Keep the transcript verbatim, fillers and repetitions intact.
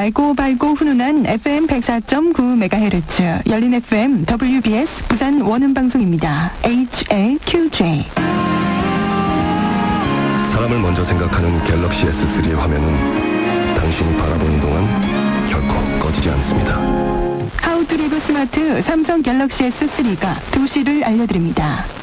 맑고 밝고 훈훈한 에프엠 백사 점 구 메가헤르츠 열린 에프엠 더블유비에스 부산 원음방송입니다. 에이치엘큐제이. 사람을 먼저 생각하는 갤럭시 에스 쓰리의 화면은 당신이 바라보는 동안 결코 꺼지지 않습니다. 하우 투 리브 스마트 삼성 갤럭시 에스 쓰리가 두 시를 알려드립니다.